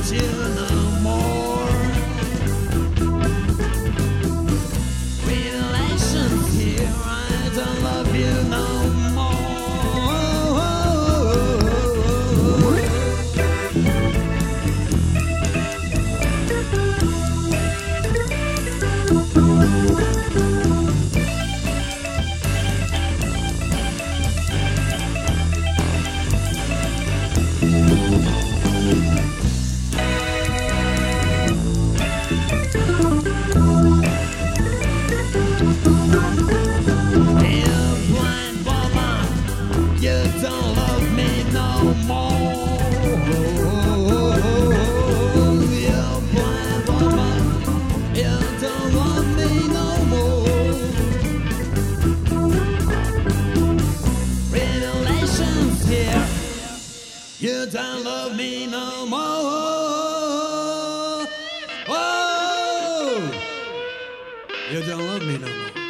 you no more. Relations here, I don't love you no more. You don't love me no more. You blind woman, you don't love me no more. Relations here, you don't love me no more. Oh, you don't love me no more.